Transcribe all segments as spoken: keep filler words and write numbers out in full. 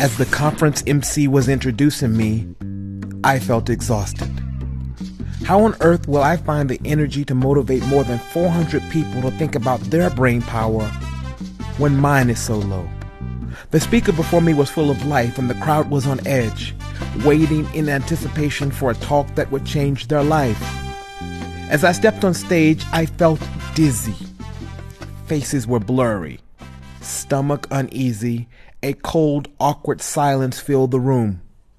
As the conference M C was introducing me, I felt exhausted. How on earth will I find the energy to motivate more than four hundred people to think about their brain power when mine is so low? The speaker before me was full of life and the crowd was on edge, waiting in anticipation for a talk that would change their life. As I stepped on stage, I felt dizzy. Faces were blurry, stomach uneasy, a cold, awkward silence filled the room.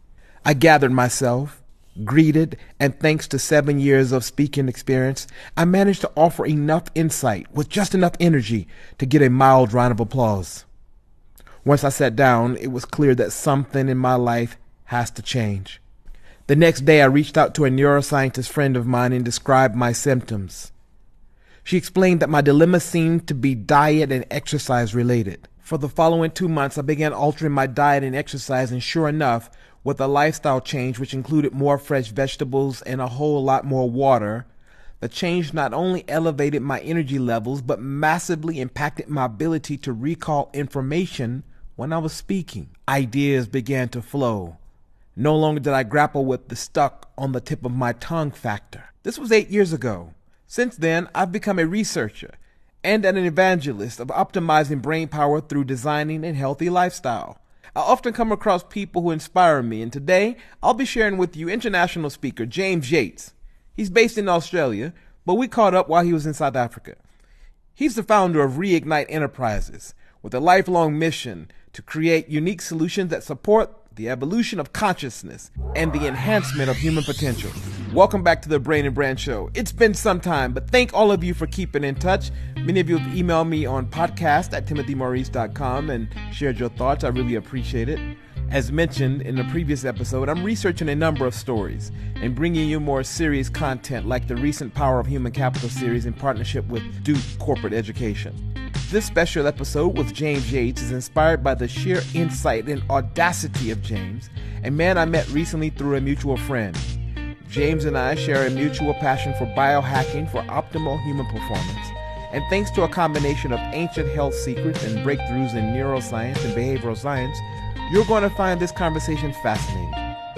I gathered myself, greeted, and thanks to seven years of speaking experience, I managed to offer enough insight with just enough energy to get a mild round of applause. Once I sat down, it was clear that something in my life has to change. The next day, I reached out to a neuroscientist friend of mine and described my symptoms. She explained that my dilemma seemed to be diet and exercise related. For the following two months, I began altering my diet and exercise, and sure enough, with a lifestyle change which included more fresh vegetables and a whole lot more water, the change not only elevated my energy levels, but massively impacted my ability to recall information when I was speaking. Ideas began to flow. No longer did I grapple with the stuck on the tip of my tongue factor. This was eight years ago. Since then, I've become a researcher and an evangelist of optimizing brain power through designing a healthy lifestyle. I often come across people who inspire me, and today I'll be sharing with you international speaker James Yates. He's based in Australia, but we caught up while he was in South Africa. He's the founder of Reignite Enterprises, with a lifelong mission to create unique solutions that support the evolution of consciousness and the enhancement of human potential. Welcome back to the Brain and Brand Show. It's been some time, but thank all of you for keeping in touch. Many of you have emailed me on podcast at timothy maurice dot com and shared your thoughts. I really appreciate it. As mentioned in the previous episode, I'm researching a number of stories and bringing you more serious content like the recent Power of Human Capital series in partnership with Duke Corporate Education. This special episode with James Yates is inspired by the sheer insight and audacity of James, a man I met recently through a mutual friend. James and I share a mutual passion for biohacking for optimal human performance, and thanks to a combination of ancient health secrets and breakthroughs in neuroscience and behavioral science, you're going to find this conversation fascinating.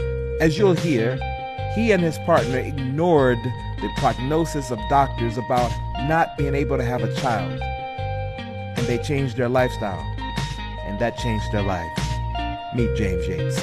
As you'll hear, he and his partner ignored the prognosis of doctors about not being able to have a child. And they changed their lifestyle, and that changed their life. Meet James Yates.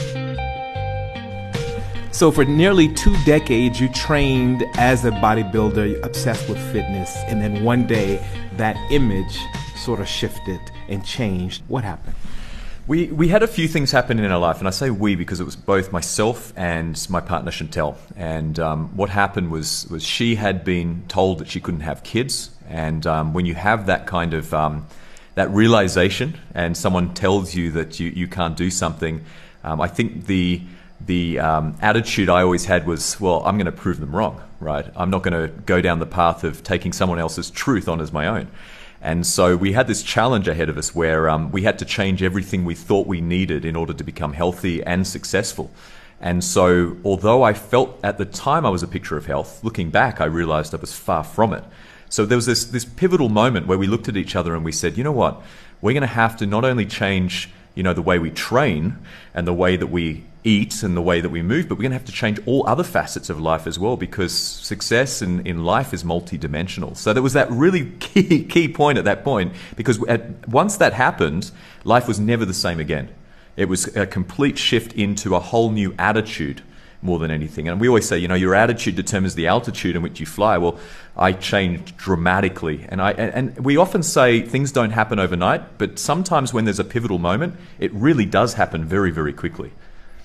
So for nearly two decades, you trained as a bodybuilder, obsessed with fitness, and then one day that image sort of shifted and changed. What happened? We we had a few things happen in our life, and I say we because it was both myself and my partner Chantel. And um, what happened was was she had been told that she couldn't have kids, and um, when you have that kind of um, that realization, and someone tells you that you, you can't do something, um, I think the the um, attitude I always had was, well, I'm going to prove them wrong, right? I'm not going to go down the path of taking someone else's truth on as my own. And so we had this challenge ahead of us where um, we had to change everything we thought we needed in order to become healthy and successful. And so although I felt at the time I was a picture of health, looking back, I realized I was far from it. So there was this, this pivotal moment where we looked at each other and we said, you know what, we're going to have to not only change, you know, the way we train and the way that we eat and the way that we move, but we're going to have to change all other facets of life as well, because success in, in life is multidimensional. So there was that really key key point at that point, because at, once that happened, life was never the same again. It was a complete shift into a whole new attitude more than anything. And we always say, you know, your attitude determines the altitude in which you fly. Well, I changed dramatically. And I and, and we often say things don't happen overnight, but sometimes when there's a pivotal moment, it really does happen very, very quickly.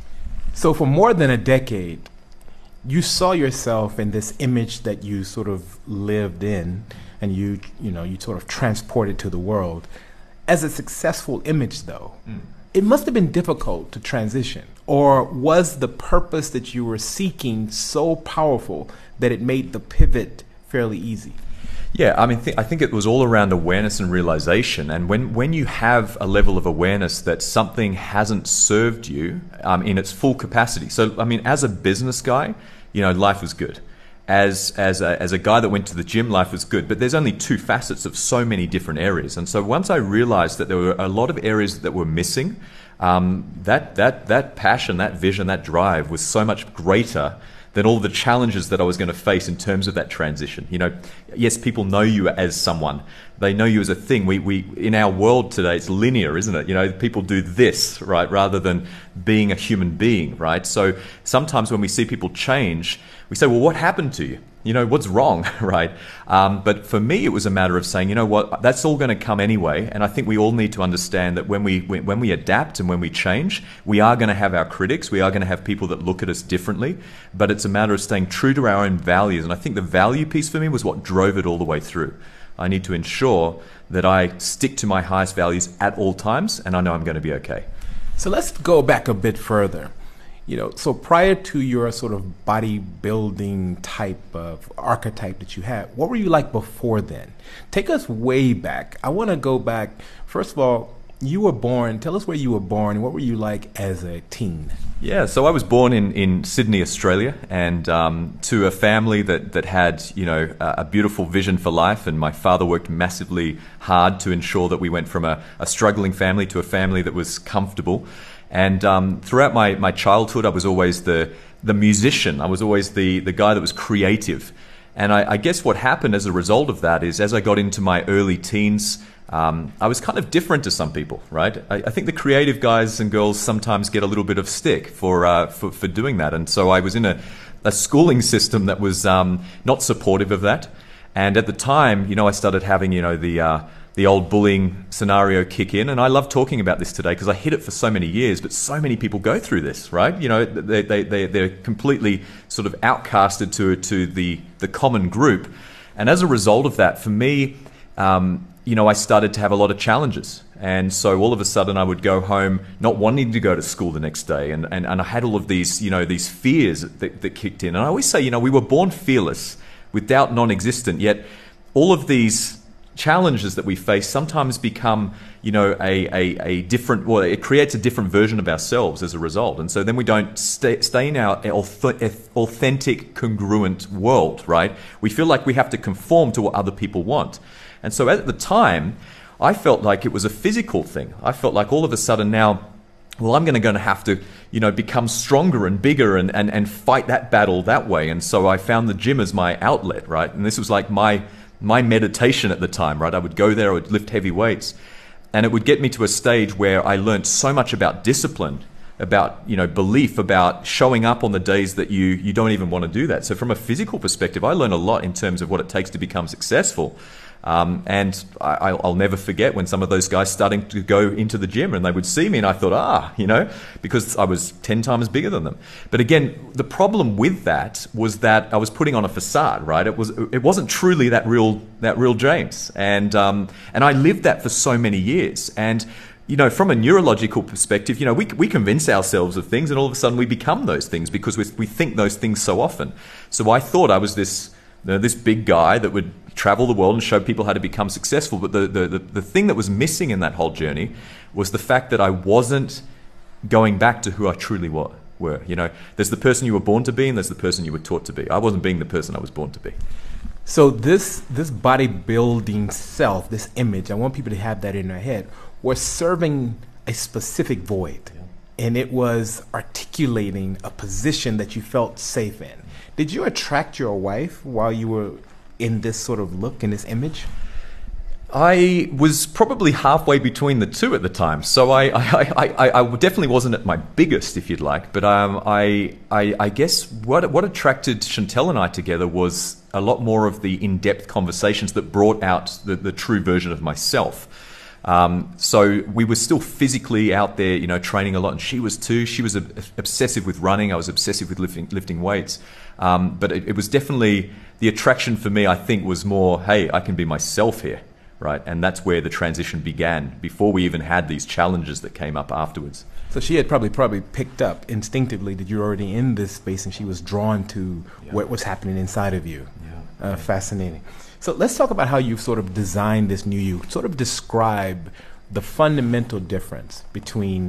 So for more than a decade, you saw yourself in this image that you sort of lived in, and you, you know, you sort of transported to the world as a successful image, though. Mm. It must have been difficult to transition. Or was the purpose that you were seeking so powerful that it made the pivot fairly easy? Yeah, I mean, th- I think it was all around awareness and realization. And when, when you have a level of awareness that something hasn't served you um, in its full capacity. So, I mean, as a business guy, you know, life was good. as as a, as a guy that went to the gym, life was good. But there's only two facets of so many different areas. And so once I realized that there were a lot of areas that were missing, um, that that that passion, that vision, that drive was so much greater than all the challenges that I was going to face in terms of that transition. You know, yes, people know you as someone. They know you as a thing. We, we, in our world today, it's linear, isn't it? You know, people do this, right, rather than being a human being, right? So sometimes when we see people change, we say, well, what happened to you? You know, what's wrong, right? Um, but for me, it was a matter of saying, you know what, that's all going to come anyway. And I think we all need to understand that when we when we adapt and when we change, we are going to have our critics. We are going to have people that look at us differently. But it's a matter of staying true to our own values. And I think the value piece for me was what drove it all the way through. I need to ensure that I stick to my highest values at all times, and I know I'm going to be okay. So let's go back a bit further. You know, so prior to your sort of bodybuilding type of archetype that you had, what were you like before then? Take us way back. I want to go back. First of all, you were born. Tell us where you were born. What were you like as a teen? Yeah, so I was born in, in Sydney, Australia, and um, to a family that, that had, you know, a, a beautiful vision for life. And my father worked massively hard to ensure that we went from a, a struggling family to a family that was comfortable. And um, throughout my, my childhood, I was always the the musician. I was always the, the guy that was creative. And I, I guess what happened as a result of that is as I got into my early teens, um, I was kind of different to some people, right? I, I think the creative guys and girls sometimes get a little bit of stick for, uh, for, for doing that. And so I was in a, a schooling system that was um, not supportive of that. And at the time, you know, I started having, you know, the... Uh, the old bullying scenario kick in. And I love talking about this today because I hid it for so many years, but so many people go through this, right? You know, they, they, they, they're completely sort of outcasted to, to the, the common group. And as a result of that, for me, um, you know, I started to have a lot of challenges. And so all of a sudden I would go home not wanting to go to school the next day. And, and, and I had all of these, you know, these fears that, that kicked in. And I always say, you know, we were born fearless, with doubt non-existent, yet all of these challenges that we face sometimes become, you know, a, a, a different, well, it creates a different version of ourselves as a result. And so then we don't stay, stay in our authentic, congruent world, right? We feel like we have to conform to what other people want. And so at the time, I felt like it was a physical thing. I felt like all of a sudden now, well, I'm going to have to, you know, become stronger and bigger and, and, and fight that battle that way. And so I found the gym as my outlet, right? And this was like my my meditation at the time, right? I would go there, I would lift heavy weights, and it would get me to a stage where I learned so much about discipline, about, you know, belief, about showing up on the days that you you don't even want to do that. So from a physical perspective, I learned a lot in terms of what it takes to become successful. Um, and I, I'll never forget when some of those guys starting to go into the gym and they would see me and I thought, ah, you know, because I was ten times bigger than them. But again, the problem with that was that I was putting on a facade, right? It was, it wasn't truly that real, that real James. And, um, and I lived that for so many years. And, you know, from a neurological perspective, you know, we, we convince ourselves of things and all of a sudden we become those things because we, we think those things so often. So I thought I was this, you know, this big guy that would travel the world and show people how to become successful. But the, the, the, the thing that was missing in that whole journey was the fact that I wasn't going back to who I truly were. were. You know, there's the person you were born to be and there's the person you were taught to be. I wasn't being the person I was born to be. So this this bodybuilding self, this image, I want people to have that in their head, was serving a specific void. Yeah. And it was articulating a position that you felt safe in. Did you attract your wife while you were in this sort of look, in this image? I was probably halfway between the two at the time, so I, I, I, I definitely wasn't at my biggest, if you'd like. But um, I, I, I guess what what attracted Chantel and I together was a lot more of the in-depth conversations that brought out the, the true version of myself. Um, so we were still physically out there, you know, training a lot, and she was too. She was a, obsessive with running. I was obsessive with lifting, lifting weights. Um, but it, it was definitely the attraction for me. I think was more, hey, I can be myself here. Right, and that's where the transition began, before we even had these challenges that came up afterwards. So she had probably probably picked up instinctively that you're already in this space, and she was drawn to yeah. what was happening inside of you. Yeah. Uh, fascinating. So let's talk about how you've sort of designed this new you. Sort of describe the fundamental difference between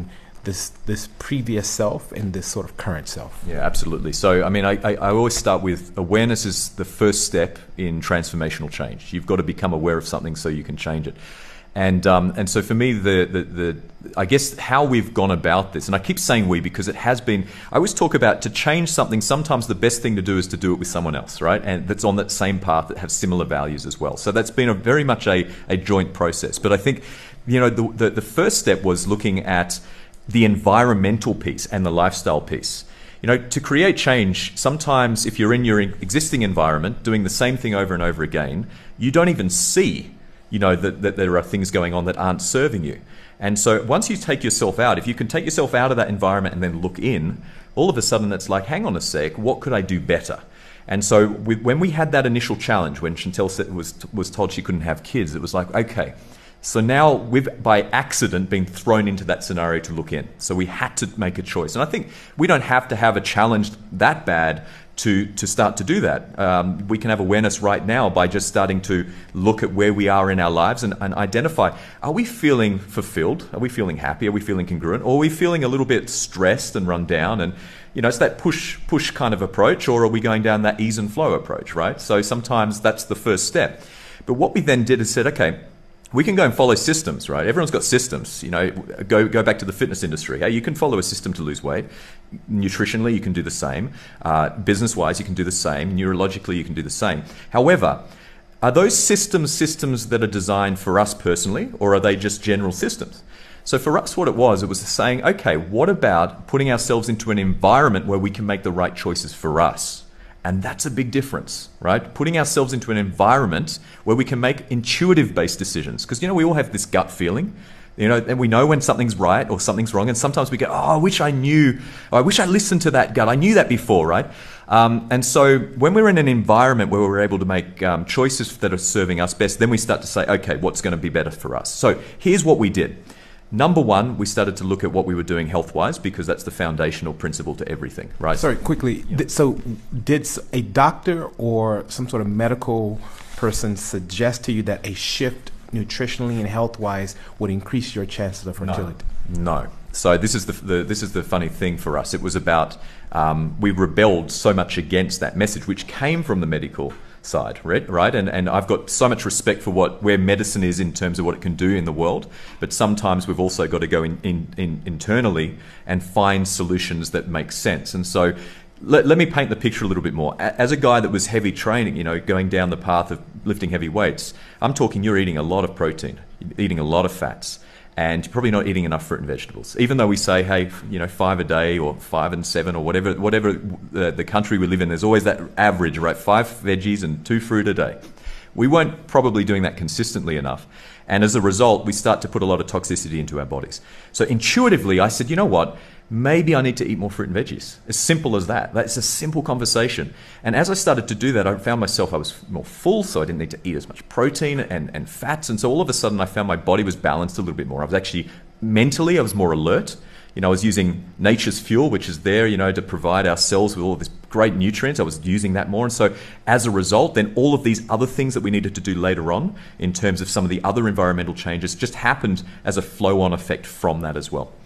this this previous self and this sort of current self? Yeah, absolutely. So, I mean, I, I, I always start with awareness is the first step in transformational change. You've got to become aware of something so you can change it. And um, and so for me, the, the the I guess how we've gone about this, and I keep saying we because it has been, I always talk about to change something, sometimes the best thing to do is to do it with someone else, right? And that's on that same path that have similar values as well. So that's been a very much a, a joint process. But I think, you know, the, the, the first step was looking at the environmental piece and the lifestyle piece. You know, to create change, sometimes if you're in your existing environment, doing the same thing over and over again, you don't even see you know, that, that there are things going on that aren't serving you. And so once you take yourself out, if you can take yourself out of that environment and then look in, all of a sudden it's like, hang on a sec, what could I do better? And so we, when we had that initial challenge, when Chantel said, was, was told she couldn't have kids, it was like, okay, so now we've, by accident, been thrown into that scenario to look in. So we had to make a choice. And I think we don't have to have a challenge that bad to, to start to do that. Um, we can have awareness right now by just starting to look at where we are in our lives and, and identify, are we feeling fulfilled? Are we feeling happy? Are we feeling congruent? Or are we feeling a little bit stressed and run down? And, you know, it's that push, push kind of approach, or are we going down that ease and flow approach, right? So sometimes that's the first step. But what we then did is said, okay, we can go and follow systems, right? Everyone's got systems. You know, go go back to the fitness industry. Hey, you can follow a system to lose weight. Nutritionally, you can do the same. Uh, business-wise, you can do the same. Neurologically, you can do the same. However, are those systems systems that are designed for us personally, or are they just general systems? So for us, what it was, it was saying, okay, what about putting ourselves into an environment where we can make the right choices for us? And that's a big difference, right? Putting ourselves into an environment where we can make intuitive-based decisions. Because, you know, we all have this gut feeling, you know, and we know when something's right or something's wrong. And sometimes we go, oh, I wish I knew, or I wish I listened to that gut. I knew that before, right? Um, and so when we're in an environment where we're able to make um, choices that are serving us best, then we start to say, okay, what's going to be better for us? So here's what we did. Number one, we started to look at what we were doing health-wise, because that's the foundational principle to everything, right? Sorry, quickly. Yeah. So did a doctor or some sort of medical person suggest to you that a shift nutritionally and health-wise would increase your chances of fertility? No. no. So this is the, the this is the funny thing for us. It was about, um, we rebelled so much against that message, which came from the medical side, right? right? And, and I've got so much respect for what where medicine is in terms of what it can do in the world, but sometimes we've also got to go in, in, in internally and find solutions that make sense. And so let, let me paint the picture a little bit more. As a guy that was heavy training, you know, going down the path of lifting heavy weights, I'm talking you're eating a lot of protein, eating a lot of fats, and you're probably not eating enough fruit and vegetables. Even though we say, hey, you know, five a day or five and seven or whatever, whatever the, the country we live in, there's always that average, right? Five veggies and two fruit a day. We weren't probably doing that consistently enough. And as a result, we start to put a lot of toxicity into our bodies. So intuitively, I said, you know what? Maybe I need to eat more fruit and veggies. As simple as that. That's a simple conversation. And as I started to do that, I found myself, I was more full, so I didn't need to eat as much protein and, and fats. And so all of a sudden, I found my body was balanced a little bit more. I was actually, mentally, I was more alert. You know, I was using nature's fuel, which is there, you know, to provide our cells with all of this great nutrients. I was using that more. And so as a result, then all of these other things that we needed to do later on in terms of some of the other environmental changes just happened as a flow-on effect from that as well.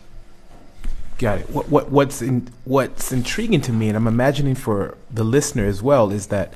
Got it. What, what, what's in, what's intriguing to me, and I'm imagining for the listener as well, is that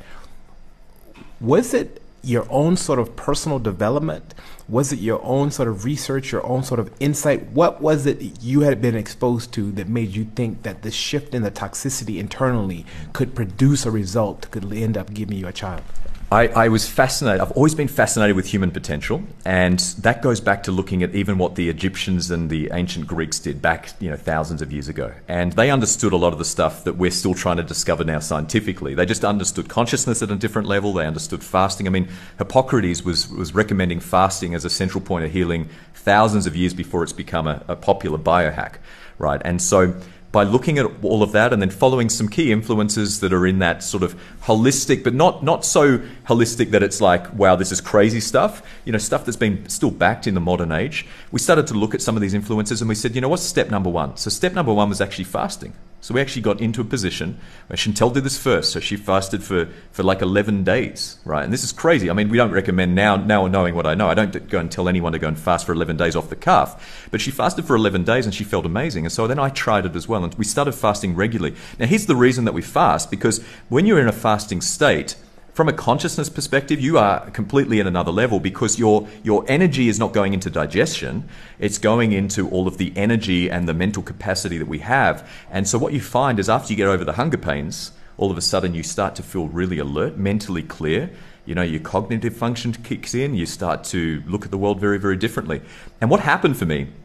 was it your own sort of personal development? Was it your own sort of research, your own sort of insight? What was it you had been exposed to that made you think that the shift in the toxicity internally could produce a result, could end up giving you a child? I, I was fascinated. I've always been fascinated with human potential, and that goes back to looking at even what the Egyptians and the ancient Greeks did back, you know, thousands of years ago. And they understood a lot of the stuff that we're still trying to discover now scientifically. They just understood consciousness at a different level. They understood fasting. I mean, Hippocrates was was recommending fasting as a central point of healing thousands of years before it's become a, a popular biohack, right? And so by looking at all of that and then following some key influences that are in that sort of holistic, but not not so holistic that it's like, wow, this is crazy stuff, you know, stuff that's been still backed in the modern age. We started to look at some of these influences and we said, you know, what's step number one? So step number one was actually fasting. So we actually got into a position where Chantel did this first. So she fasted for, for like eleven days, right? And this is crazy. I mean, we don't recommend now, now knowing what I know, I don't go and tell anyone to go and fast for eleven days off the cuff. But she fasted for eleven days and she felt amazing. And so then I tried it as well. And we started fasting regularly. Now, here's the reason that we fast, because when you're in a fasting state, from a consciousness perspective, you are completely at another level because your your energy is not going into digestion. It's going into all of the energy and the mental capacity that we have. And so what you find is after you get over the hunger pains, all of a sudden you start to feel really alert, mentally clear. You know, your cognitive function kicks in. You start to look at the world very, very differently. And what happened for me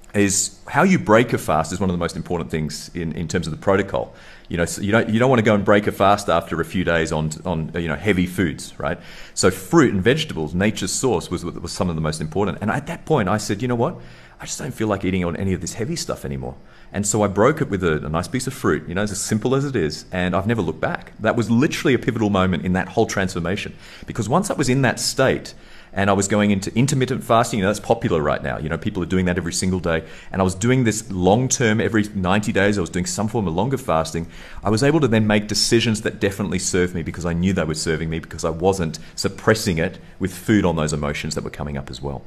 is how you break a fast is one of the most important things in, in terms of the protocol. You know, so you don't you don't want to go and break a fast after a few days on on you know heavy foods, right? So fruit and vegetables, nature's source, was was some of the most important. And at that point, I said, you know what? I just don't feel like eating on any of this heavy stuff anymore. And so I broke it with a, a nice piece of fruit, you know, as simple as it is, and I've never looked back. That was literally a pivotal moment in that whole transformation, because once I was in that state, and I was going into intermittent fasting. You know, that's popular right now. You know, people are doing that every single day. And I was doing this long term, every ninety days, I was doing some form of longer fasting. I was able to then make decisions that definitely served me because I knew they were serving me, because I wasn't suppressing it with food on those emotions that were coming up as well.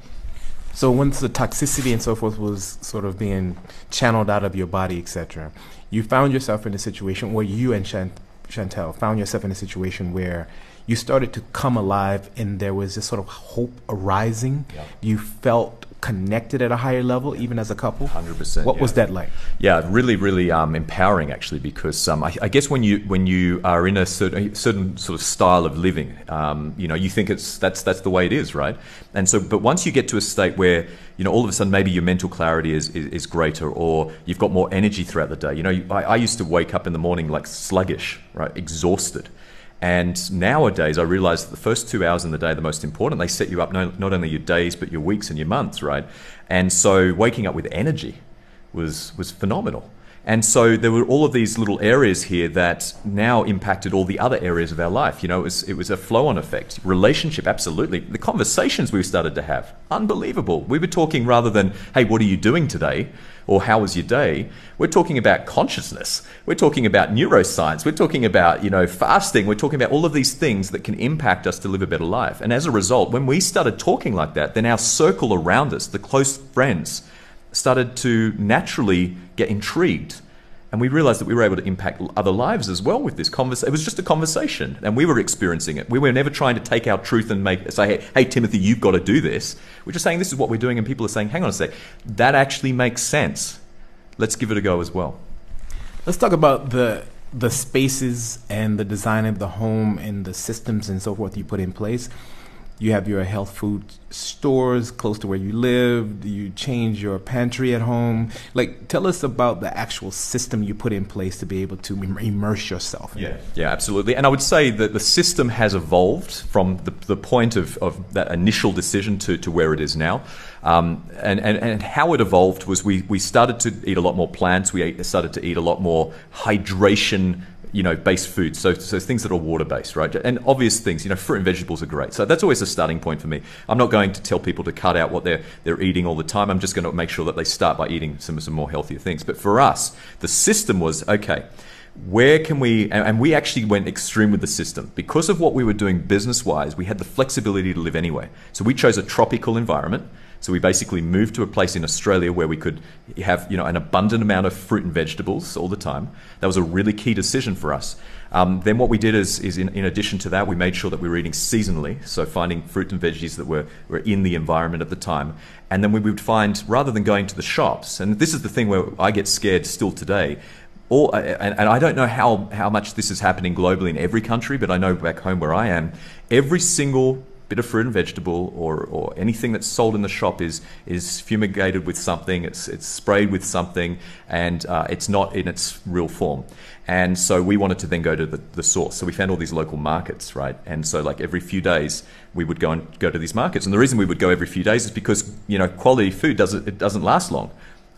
So once the toxicity and so forth was sort of being channeled out of your body, et cetera, you found yourself in a situation where you and Chant- Chantel found yourself in a situation where you started to come alive and there was this sort of hope arising. Yeah. You felt connected at a higher level, even as a couple? one hundred percent. What yeah. was that like? Yeah, really, really um, empowering, actually, because um, I, I guess when you when you are in a certain, certain sort of style of living, um, you know, you think it's that's that's the way it is, right? And so, but once you get to a state where, you know, all of a sudden maybe your mental clarity is, is, is greater, or you've got more energy throughout the day. You know, I, I used to wake up in the morning like sluggish, right, exhausted. And nowadays, I realize that the first two hours in the day are the most important. They set you up no, not only your days, but your weeks and your months, right? And so waking up with energy was was phenomenal. And so there were all of these little areas here that now impacted all the other areas of our life. You know, it was, it was a flow-on effect. Relationship, absolutely. The conversations we started to have, unbelievable. We were talking rather than, hey, what are you doing today? Or how was your day? We're talking about consciousness. We're talking about neuroscience. We're talking about, you know, fasting. We're talking about all of these things that can impact us to live a better life. And as a result, when we started talking like that, then our circle around us, the close friends, started to naturally get intrigued. And we realized that we were able to impact other lives as well with this conversation. It was just a conversation, and we were experiencing it. We were never trying to take our truth and make say, hey, hey, Timothy, you've got to do this. We're just saying this is what we're doing, and people are saying, hang on a sec, that actually makes sense. Let's give it a go as well. Let's talk about the the spaces and the design of the home and the systems and so forth you put in place. You have your health food stores close to where you live. You change your pantry at home. Like, tell us about the actual system you put in place to be able to immerse yourself in. Yeah, yeah, absolutely. And I would say that the system has evolved from the, the point of, of that initial decision to, to where it is now. Um, and, and, and how it evolved was we, we started to eat a lot more plants. We ate, started to eat a lot more hydration you know, based foods, so so things that are water-based, right? And obvious things, you know, fruit and vegetables are great. So that's always a starting point for me. I'm not going to tell people to cut out what they're they're eating all the time. I'm just going to make sure that they start by eating some some more healthier things. But for us, the system was, okay, where can we, and, and we actually went extreme with the system. Because of what we were doing business-wise, we had the flexibility to live anywhere. So we chose a tropical environment. So we basically moved to a place in Australia where we could have, you know, an abundant amount of fruit and vegetables all the time. That was a really key decision for us. Um, then what we did is, is in, in addition to that, we made sure that we were eating seasonally, so finding fruit and veggies that were, were in the environment at the time. And then we would find, rather than going to the shops, and this is the thing where I get scared still today, All, and, and I don't know how, how much this is happening globally in every country, but I know back home where I am, every single bit of fruit and vegetable or, or anything that's sold in the shop is is fumigated with something, it's it's sprayed with something, and uh, it's not in its real form. And so we wanted to then go to the, the source. So we found all these local markets, right? And so like every few days we would go and go to these markets. And the reason we would go every few days is because, you know, quality food doesn't it doesn't last long.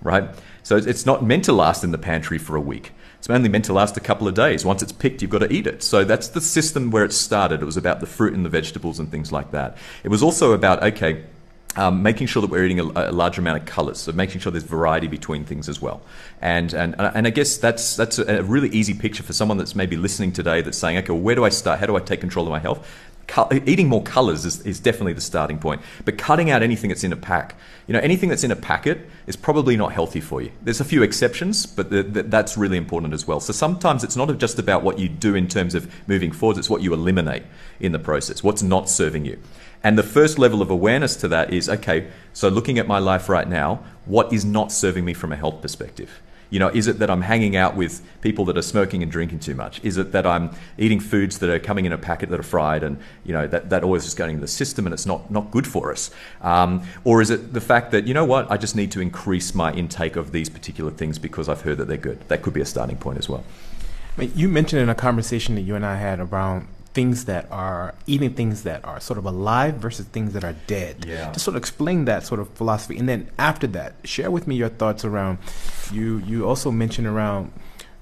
right? So it's not meant to last in the pantry for a week. It's only meant to last a couple of days. Once it's picked, you've got to eat it. So that's the system where it started. It was about the fruit and the vegetables and things like that. It was also about, okay, um, making sure that we're eating a, a large amount of colors, so making sure there's variety between things as well. And and and I guess that's that's a really easy picture for someone that's maybe listening today that's saying, okay, well, where do I start? How do I take control of my health? Eating more colors is, is definitely the starting point, but cutting out anything that's in a pack. You know, anything that's in a packet is probably not healthy for you. There's a few exceptions, but the, the, that's really important as well. So sometimes it's not just about what you do in terms of moving forwards, it's what you eliminate in the process, what's not serving you. And the first level of awareness to that is, okay, so looking at my life right now, what is not serving me from a health perspective? You know, is it that I'm hanging out with people that are smoking and drinking too much? Is it that I'm eating foods that are coming in a packet that are fried and, you know, that, that always is going into the system and it's not, not good for us? Um, or is it the fact that, you know what, I just need to increase my intake of these particular things because I've heard that they're good? That could be a starting point as well. I mean, you mentioned in a conversation that you and I had around things that are eating things that are sort of alive versus things that are dead. Yeah. Just sort of explain that sort of philosophy. And then after that, share with me your thoughts around, you you also mentioned around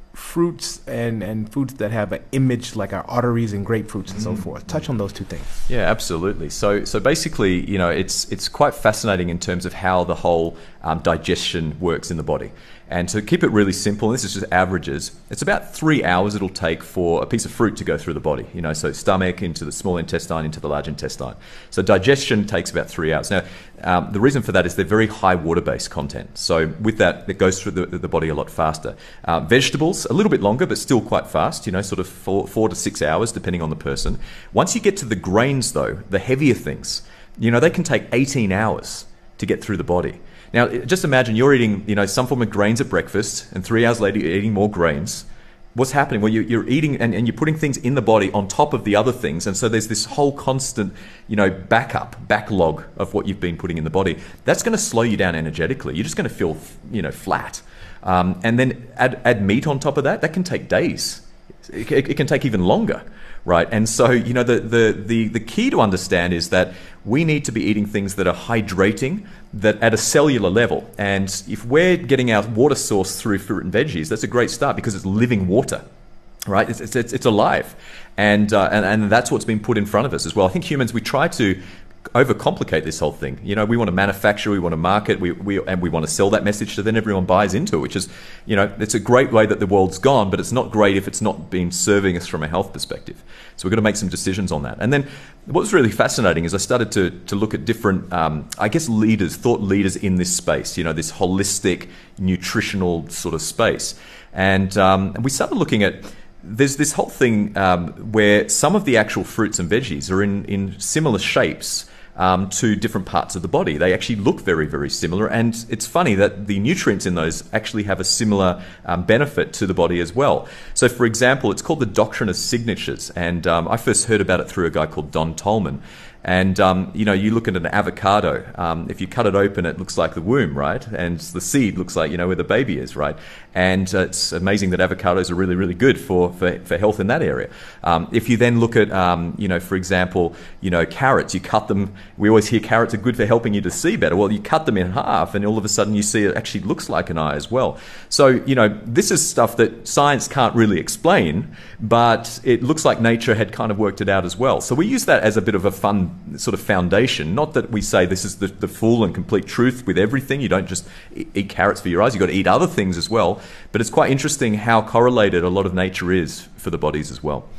fruits and, and foods that have an image like our arteries and grapefruits and mm. so forth. Touch on those two things. Yeah, absolutely. So so basically, you know, it's it's quite fascinating in terms of how the whole um, digestion works in the body. And to keep it really simple, and this is just averages, it's about three hours it'll take for a piece of fruit to go through the body. You know, so stomach, into the small intestine, into the large intestine. So digestion takes about three hours. Now, um, the reason for that is they're very high water-based content. So with that, it goes through the, the body a lot faster. Uh, vegetables, a little bit longer, but still quite fast, you know, sort of four, four to six hours, depending on the person. Once you get to the grains, though, the heavier things, you know, they can take eighteen hours to get through the body. Now, just imagine you're eating, you know, some form of grains at breakfast, and three hours later you're eating more grains. What's happening? Well, you, you're eating and, and you're putting things in the body on top of the other things, and so there's this whole constant, you know, backup, backlog of what you've been putting in the body. That's going to slow you down energetically. You're just going to feel, you know, flat. Um, and then add, add meat on top of that. That can take days. It, it, it can take even longer. Right, and so you know the, the the the key to understand is that we need to be eating things that are hydrating, that at a cellular level. And if we're getting our water source through fruit and veggies, that's a great start because it's living water, right? It's it's, it's alive, and, uh, and and that's what's been put in front of us as well. I think humans, we try to overcomplicate this whole thing. You know, we want to manufacture, we want to market, we, we and we want to sell that message, so then everyone buys into it, which is, you know, it's a great way that the world's gone, but it's not great if it's not been serving us from a health perspective. So we've got to make some decisions on that. And then what was really fascinating is I started to to look at different, um, I guess, leaders, thought leaders in this space, you know, this holistic, nutritional sort of space. And, um, and we started looking at, there's this whole thing um, where some of the actual fruits and veggies are in, in similar shapes um, to different parts of the body. They actually look very, very similar. And it's funny that the nutrients in those actually have a similar um, benefit to the body as well. So, for example, it's called the Doctrine of Signatures. And um, I first heard about it through a guy called Don Tolman. And, um, you know, you look at an avocado, um, if you cut it open, it looks like the womb, right? And the seed looks like, you know, where the baby is, right? And uh, it's amazing that avocados are really, really good for, for, for health in that area. Um, if you then look at, um, you know, for example, you know, carrots, you cut them, we always hear carrots are good for helping you to see better. Well, you cut them in half and all of a sudden you see it actually looks like an eye as well. So, you know, this is stuff that science can't really explain, but it looks like nature had kind of worked it out as well. So we use that as a bit of a fun sort of foundation. Not that we say this is the, the full and complete truth with everything. You don't just eat carrots for your eyes. You've got to eat other things as well. But it's quite interesting how correlated a lot of nature is for the bodies as well.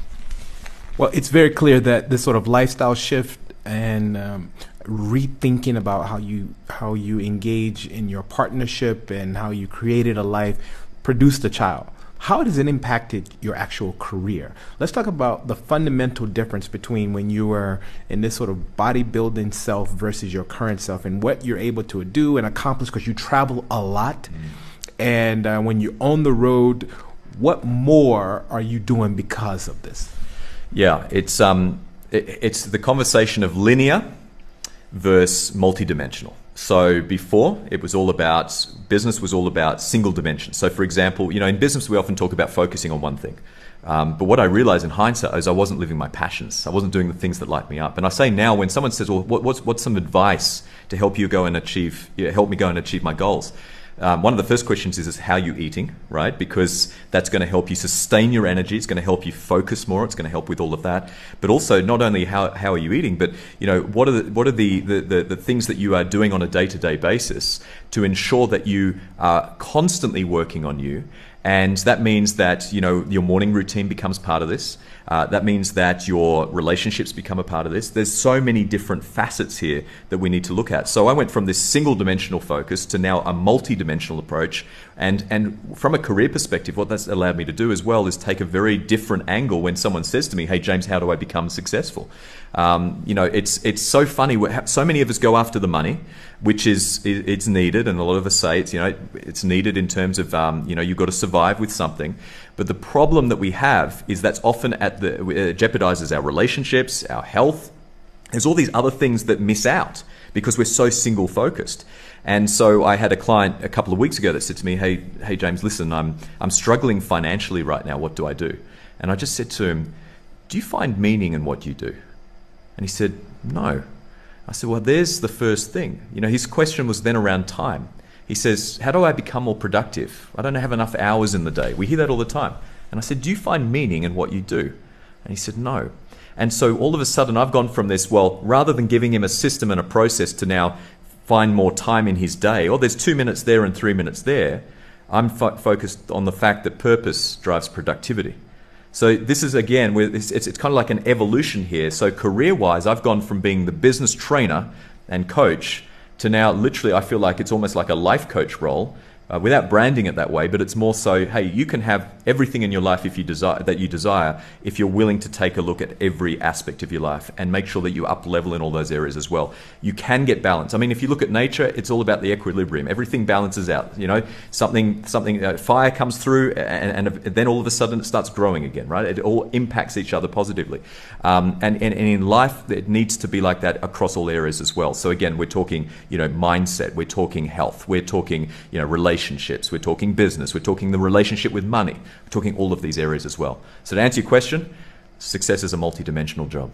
Well, it's very clear that this sort of lifestyle shift and um, rethinking about how you how you engage in your partnership and how you created a life produced a child. How has it impacted your actual career? Let's talk about the fundamental difference between when you were in this sort of bodybuilding self versus your current self and what you're able to do and accomplish, because you travel a lot. Mm. And uh, when you're on the road, what more are you doing because of this? Yeah, it's um, it, it's the conversation of linear versus multidimensional. So before, it was all about, business was all about single dimension. So for example, you know, in business, we often talk about focusing on one thing. Um, but what I realized in hindsight is I wasn't living my passions. I wasn't doing the things that light me up. And I say now, when someone says, well, what, what's, what's some advice to help you go and achieve, you know, help me go and achieve my goals? um, one of the first questions is, is how you eating, right? Because that's going to help you sustain your energy. It's going to help you focus more. It's going to help with all of that. But also not only how, how are you eating, but you know, what are the what are the, the, the, the things that you are doing on a day-to-day basis to ensure that you are constantly working on you. And that means that, you know, your morning routine becomes part of this. Uh, that means that your relationships become a part of this. There's so many different facets here that we need to look at. So I went from this single-dimensional focus to now a multi-dimensional approach. And, and from a career perspective, what that's allowed me to do as well is take a very different angle when someone says to me, hey, James, how do I become successful? Um, you know, it's it's so funny. So many of us go after the money, which is it's needed, and a lot of us say it's you know it's needed in terms of um, you know you've got to survive with something. But the problem that we have is that's often at the it jeopardizes our relationships, our health. There's all these other things that miss out because we're so single focused. And so I had a client a couple of weeks ago that said to me, hey, hey James, listen, I'm I'm struggling financially right now. What do I do? And I just said to him, do you find meaning in what you do? And he said, no. I said, well, there's the first thing. You know, his question was then around time. He says, how do I become more productive? I don't have enough hours in the day. We hear that all the time. And I said, do you find meaning in what you do? And he said, no. And so all of a sudden I've gone from this, well, rather than giving him a system and a process to now find more time in his day, or there's two minutes there and three minutes there, I'm fo focused on the fact that purpose drives productivity. So this is, again, it's, it's, it's kind of like an evolution here. So career-wise, I've gone from being the business trainer and coach to now literally I feel like it's almost like a life coach role, uh, without branding it that way, but it's more so, hey, you can have everything in your life if you desire, that you desire if you're willing to take a look at every aspect of your life and make sure that you up level in all those areas as well. You can get balance. I mean, if you look at nature, it's all about the equilibrium. Everything balances out. You know, something, something, uh, fire comes through, and, and then all of a sudden it starts growing again, right? It all impacts each other positively. Um, and, and, and in life, it needs to be like that across all areas as well. So again, we're talking, you know, mindset, we're talking health, we're talking, you know, relationships, we're talking business, we're talking the relationship with money, we're talking all of these areas as well. So to answer your question, success is a multidimensional job.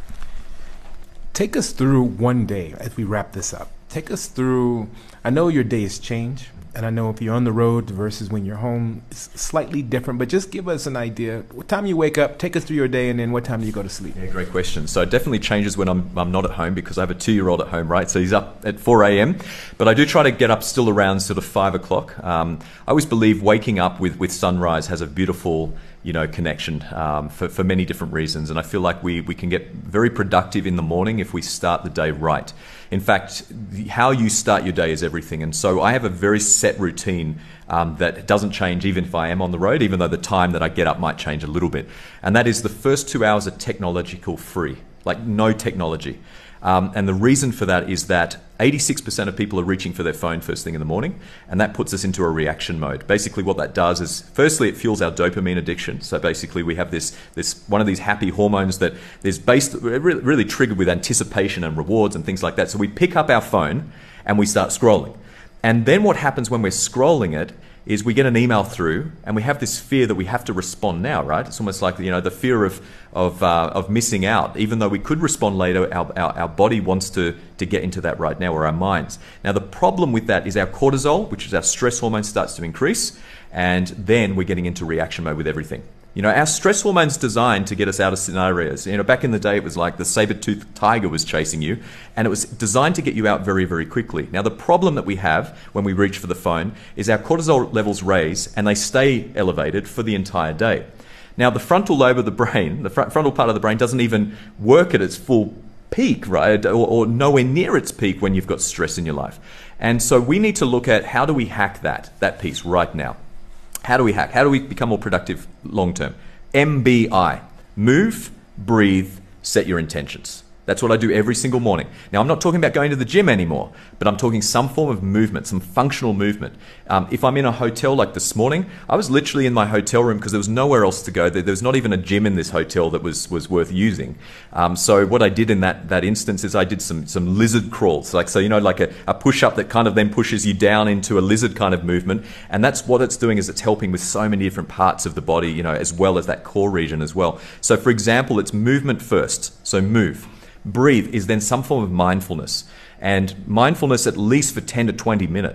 Take us through one day as we wrap this up. Take us through, I know your days change, and I know if you're on the road versus when you're home, it's slightly different, but just give us an idea. What time you wake up, take us through your day, and then what time do you go to sleep? Yeah, great question. So it definitely changes when I'm, I'm not at home, because I have a two-year-old at home, right? So he's up at four A M, but I do try to get up still around sort of five o'clock. Um, I always believe waking up with, with sunrise has a beautiful, you know, connection um, for, for many different reasons. And I feel like we, we can get very productive in the morning if we start the day right. In fact, the, how you start your day is everything. And so I have a very set routine um, that doesn't change even if I am on the road, even though the time that I get up might change a little bit. And that is the first two hours are technological free, like no technology. Um, and the reason for that is that eighty-six percent of people are reaching for their phone first thing in the morning, and that puts us into a reaction mode. Basically what that does is, firstly, it fuels our dopamine addiction. So basically we have this, this one of these happy hormones that is based, really, really triggered with anticipation and rewards and things like that. So we pick up our phone and we start scrolling. And then what happens when we're scrolling it is we get an email through, and we have this fear that we have to respond now, right? It's almost like, you know, the fear of of uh, of missing out. Even though we could respond later, our, our our body wants to to get into that right now, or our minds. Now the problem with that is our cortisol, which is our stress hormone, starts to increase, and then we're getting into reaction mode with everything. You know, our stress hormone's designed to get us out of scenarios. You know, back in the day, it was like the saber-toothed tiger was chasing you, and it was designed to get you out very, very quickly. Now, the problem that we have when we reach for the phone is our cortisol levels raise, and they stay elevated for the entire day. Now, the frontal lobe of the brain, the fr frontal part of the brain, doesn't even work at its full peak, right, or, or nowhere near its peak when you've got stress in your life. And so we need to look at how do we hack that, that piece right now. How do we hack? How do we become more productive long term? M B I. Move, breathe, set your intentions. That's what I do every single morning. Now, I'm not talking about going to the gym anymore, but I'm talking some form of movement, some functional movement. Um, if I'm in a hotel like this morning, I was literally in my hotel room because there was nowhere else to go. There, there was not even a gym in this hotel that was, was worth using. Um, so what I did in that, that instance is I did some, some lizard crawls. Like, so, you know, like a, a push-up that kind of then pushes you down into a lizard kind of movement. And that's what it's doing, is it's helping with so many different parts of the body, you know, as well as that core region as well. So for example, it's movement first. So move. Breathe is then some form of mindfulness, and mindfulness at least for ten to twenty minutes.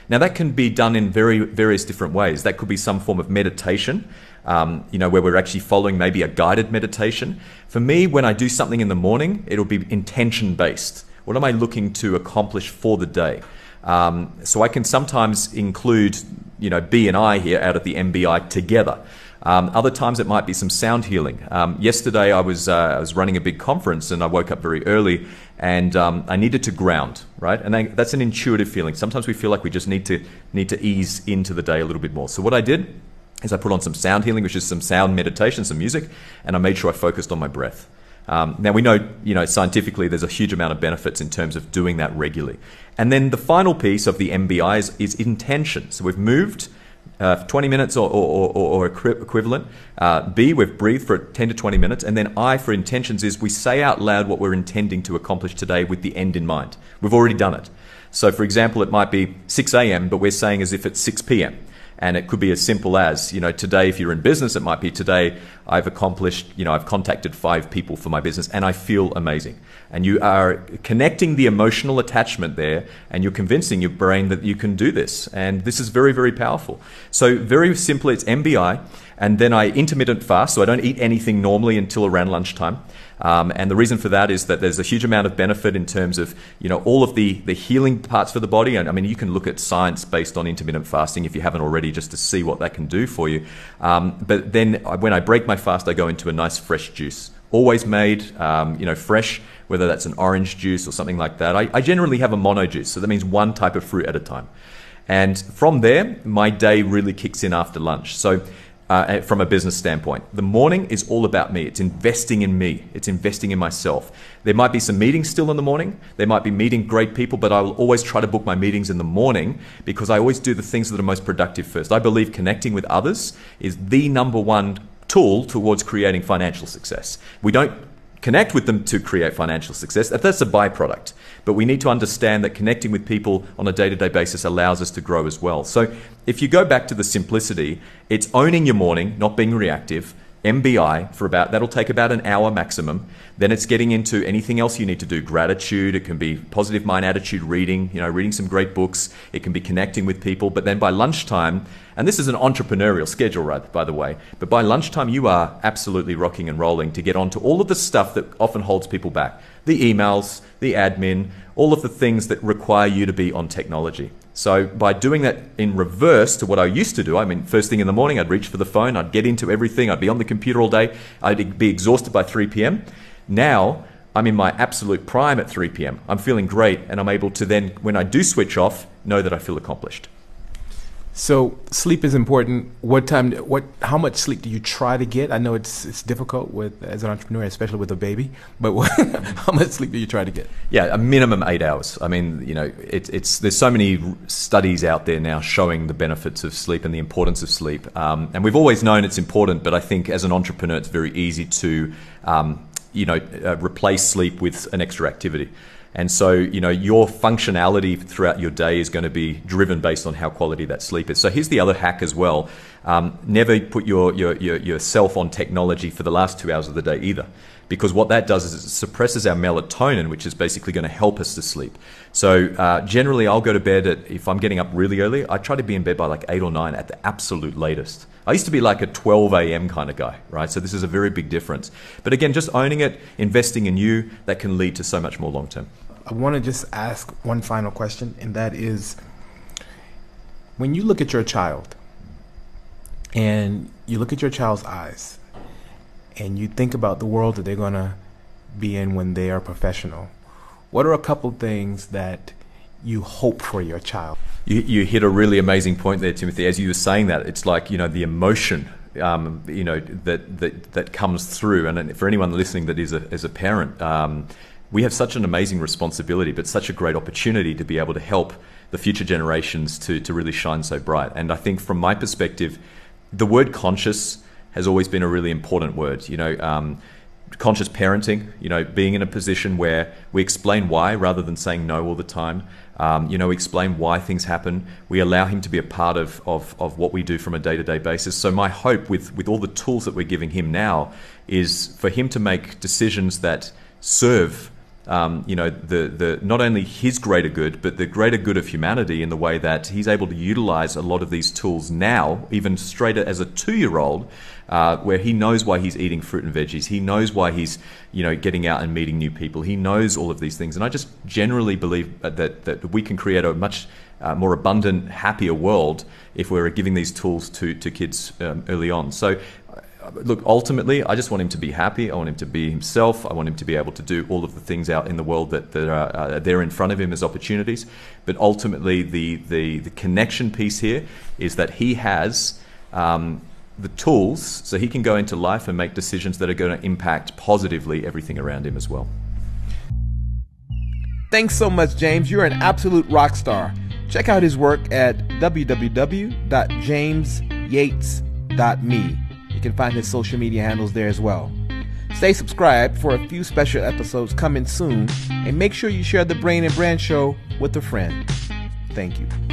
Now that can be done in very various different ways. That could be some form of meditation, um, you know, where we're actually following maybe a guided meditation. For me, when I do something in the morning, it'll be intention based. What am I looking to accomplish for the day? Um, so I can sometimes include, you know, B and I here out at the M B I together. Um, other times it might be some sound healing. Um, yesterday I was uh, I was running a big conference and I woke up very early and um, I needed to ground, right? And I, that's an intuitive feeling. Sometimes we feel like we just need to need to ease into the day a little bit more. So what I did is I put on some sound healing, which is some sound meditation, some music, and I made sure I focused on my breath. Um, now we know, you know, scientifically there's a huge amount of benefits in terms of doing that regularly. And then the final piece of the M B I is, is intention. So we've moved uh, twenty minutes or, or, or, or equivalent. Uh, B, we've breathed for ten to twenty minutes. And then I, for intentions, is we say out loud what we're intending to accomplish today with the end in mind. We've already done it. So for example, it might be six A M, but we're saying as if it's six P M And it could be as simple as, you know, today, if you're in business, it might be today I've accomplished, you know, I've contacted five people for my business and I feel amazing. And you are connecting the emotional attachment there and you're convincing your brain that you can do this. And this is very, very powerful. So very simply, it's M B I. And then I intermittent fast, so I don't eat anything normally until around lunchtime. Um, and the reason for that is that there's a huge amount of benefit in terms of, you know, all of the, the healing parts for the body. And I mean, you can look at science based on intermittent fasting if you haven't already, just to see what that can do for you. Um, but then when I break my fast, I go into a nice fresh juice. Always made, um, you know, fresh, whether that's an orange juice or something like that. I, I generally have a mono juice, so that means one type of fruit at a time. And from there, my day really kicks in after lunch. So Uh, from a business standpoint, the morning is all about me. It's investing in me. It's investing in myself. There might be some meetings still in the morning. There might be meeting great people, but I will always try to book my meetings in the morning because I always do the things that are most productive first. I believe connecting with others is the number one tool towards creating financial success. We don't connect with them to create financial success. That's a byproduct. But we need to understand that connecting with people on a day-to-day basis allows us to grow as well. So if you go back to the simplicity, it's owning your morning, not being reactive. M B I for about, that'll take about an hour maximum. Then it's getting into anything else you need to do. Gratitude, it can be positive mind attitude reading, you know, reading some great books. It can be connecting with people. But then by lunchtime, and this is an entrepreneurial schedule, right, by the way, but by lunchtime you are absolutely rocking and rolling to get onto all of the stuff that often holds people back. The emails, the admin, all of the things that require you to be on technology. So by doing that in reverse to what I used to do, I mean, first thing in the morning, I'd reach for the phone, I'd get into everything, I'd be on the computer all day, I'd be exhausted by three P M Now, I'm in my absolute prime at three P M I'm feeling great, and I'm able to then, when I do switch off, know that I feel accomplished. So sleep is important. What time? What? How much sleep do you try to get? I know it's it's difficult with as an entrepreneur, especially with a baby. But what, how much sleep do you try to get? Yeah, a minimum eight hours. I mean, you know, it, it's there's so many studies out there now showing the benefits of sleep and the importance of sleep. Um, and we've always known it's important, but I think as an entrepreneur, it's very easy to, um, you know, uh, replace sleep with an extra activity. And so, you know, your functionality throughout your day is going to be driven based on how quality that sleep is. So here's the other hack as well. Um, never put your, your, your, yourself on technology for the last two hours of the day either. Because what that does is it suppresses our melatonin, which is basically going to help us to sleep. So uh, generally, I'll go to bed at, if I'm getting up really early, I try to be in bed by like eight or nine at the absolute latest. I used to be like a twelve A M kind of guy, right? So this is a very big difference. But again, just owning it, investing in you, that can lead to so much more long term. I want to just ask one final question, and that is, when you look at your child and you look at your child's eyes and you think about the world that they're going to be in when they are professional, what are a couple things that you hope for your child? You, you hit a really amazing point there, Timothy. As you were saying that, it's like, you know, the emotion um, you know, that, that, that comes through. And for anyone listening that is a, is a parent, um, we have such an amazing responsibility, but such a great opportunity to be able to help the future generations to, to really shine so bright. And I think from my perspective, the word conscious has always been a really important word. You know, um, conscious parenting, you know, being in a position where we explain why rather than saying no all the time. Um, you know, we explain why things happen. We allow him to be a part of, of, of what we do from a day-to-day basis. So my hope with, with all the tools that we're giving him now is for him to make decisions that serve um, you know, the, the not only his greater good, but the greater good of humanity in the way that he's able to utilize a lot of these tools now, even straight as a two-year-old, uh, where he knows why he's eating fruit and veggies. He knows why he's, you know, getting out and meeting new people. He knows all of these things. And I just generally believe that, that we can create a much uh, more abundant, happier world if we're giving these tools to, to kids um, early on. So, look, ultimately, I just want him to be happy. I want him to be himself. I want him to be able to do all of the things out in the world that, that are uh, there in front of him as opportunities. But ultimately, the, the, the connection piece here is that he has um, the tools so he can go into life and make decisions that are going to impact positively everything around him as well. Thanks so much, James. You're an absolute rock star. Check out his work at w w w dot james yates dot me. You can find his social media handles there as well. Stay subscribed for a few special episodes coming soon, and make sure you share the Brain and Brand Show with a friend. Thank you.